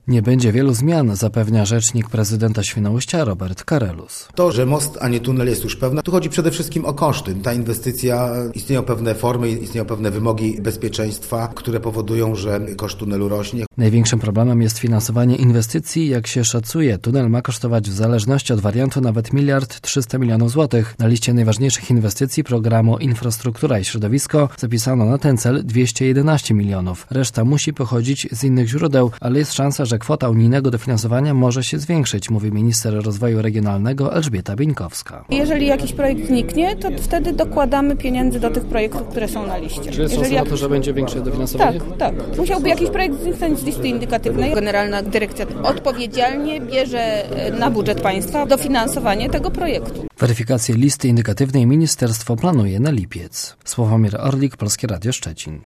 Nie będzie wielu zmian, zapewnia rzecznik prezydenta Świnoujścia Robert Karelus. To, że most, a nie tunel jest już pewne, tu chodzi przede wszystkim o koszty. Ta inwestycja, istnieją pewne formy, istnieją pewne wymogi bezpieczeństwa, które powodują, że koszt tunelu rośnie. Największym problemem jest finansowanie inwestycji. Jak się szacuje, tunel ma kosztować w zależności od wariantu nawet 1,3 mld złotych. Na liście najważniejszych inwestycji programu Infrastruktura i Środowisko zapisano na ten cel 211 milionów. Reszta musi pochodzić z innych źródeł, ale jest szansa, że kwota unijnego dofinansowania może się zwiększyć, mówi minister rozwoju regionalnego Elżbieta Bieńkowska. Jeżeli jakiś projekt zniknie, to wtedy dokładamy pieniędzy do tych projektów, które są na liście. Czy jest szansa na to, że będzie większe dofinansowanie? Tak. Musiałby jakiś projekt zniknąć z listy indykatywnej. Generalna Dyrekcja odpowiedzialnie bierze na budżet państwa dofinansowanie tego projektu. Weryfikację listy indykatywnej ministerstwo planuje na lipiec. Sławomir Orlik, Polskie Radio Szczecin.